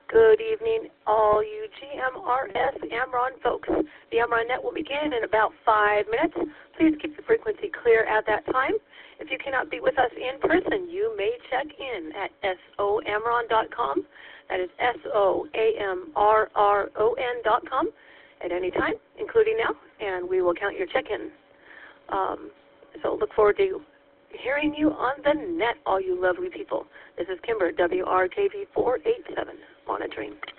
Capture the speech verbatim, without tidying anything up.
Good evening, all you G M R S Amron folks. The Amron Net will begin in about five minutes. Please keep the frequency clear at that time. If you cannot be with us in person, you may check in at S O Amron dot com. That is S O A M R R O N dot com at any time, including now, and we will count your check-in. Um, so look forward to hearing you on the net, all you lovely people. This is Kimber, W R K V four eight seven, monitoring.